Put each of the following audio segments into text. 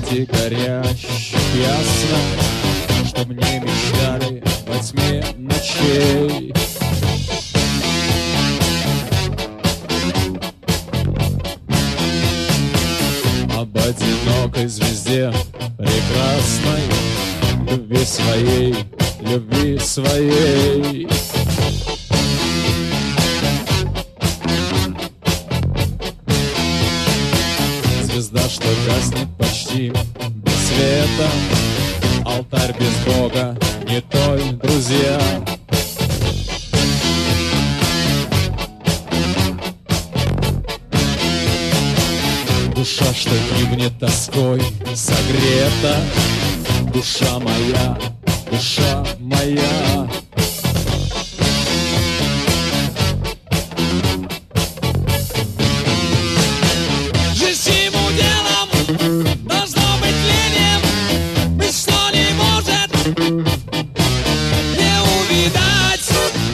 свете горящих ясно, чтоб не мечтали во тьме ночей. Об одинокой звезде прекрасной, любви своей, любви своей. Звезда, что гаснет почти без света, алтарь без Бога, не той, друзья. Душа, что гибнет тоской, согрета, душа моя, душа моя. Жизнь всему делом должно быть лением, ведь что не может не увидать.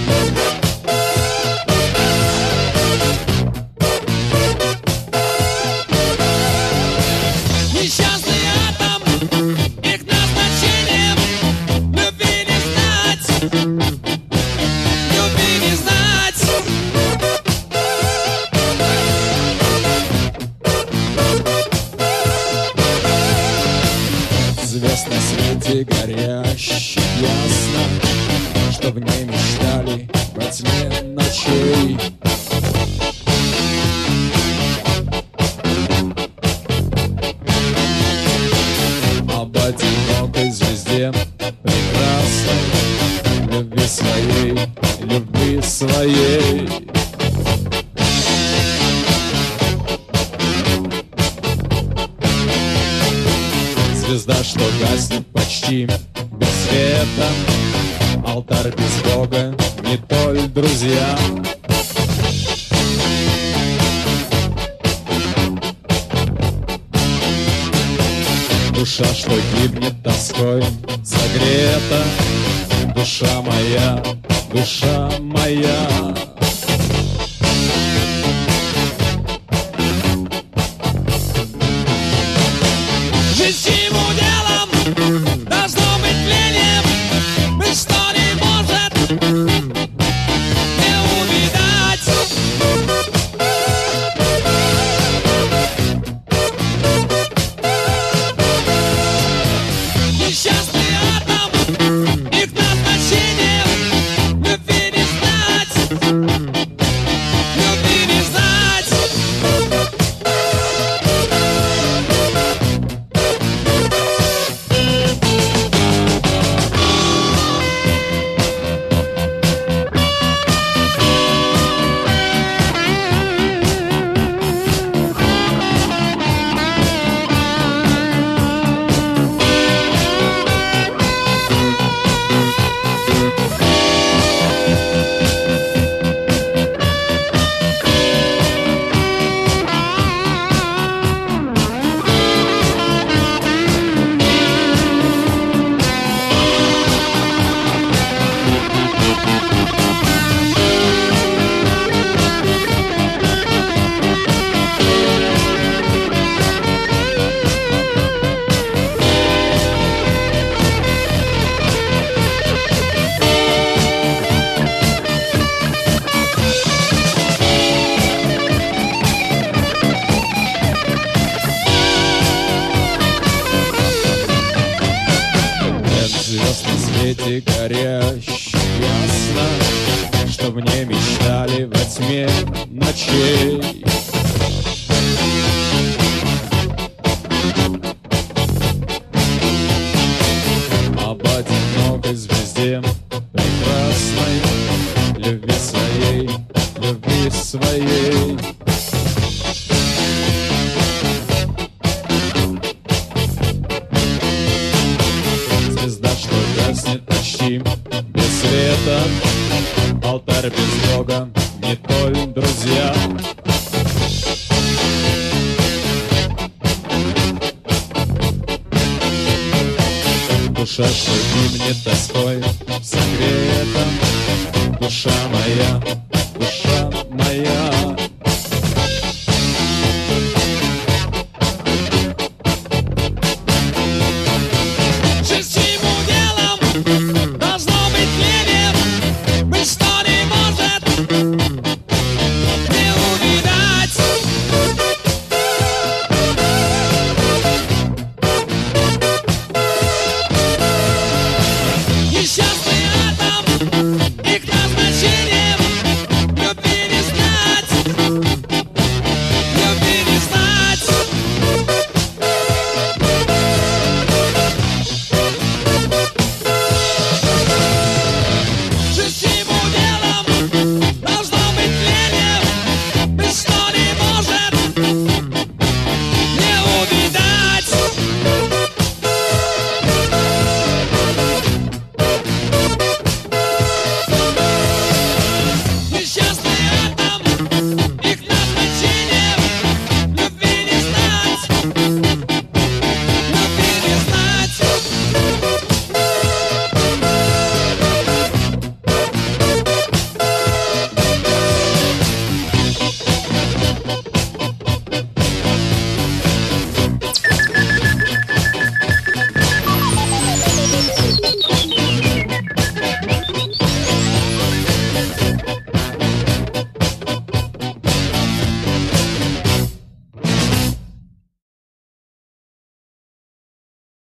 Несчастный атом, их назначением любви не знать, любви не знать. Звезд на свете горящих ясно, что в ней мечтали во тьме ночей. Об одинокой звезде прекрасной, любви своей, любви своей. Звезда, что гаснет почти без света, алтарь без Бога, не толь, друзья. Душа, что гибнет тоской, согрета, душа моя, душа моя. Жизнь всему делом должно быть лением, ведь что не может не увидать. Несчастный атом, их назначением любви не знать, любви не знать. Звезд на свете горящих ясно, что в ней мечтали во тьме ночей. Об одинокой звезде прекрасной, любви своей, любви своей. Звезда, что гаснет почти без света, алтарь без Бога, не толь, друзья. Душа, что гибнет тоской, согрета, душа моя,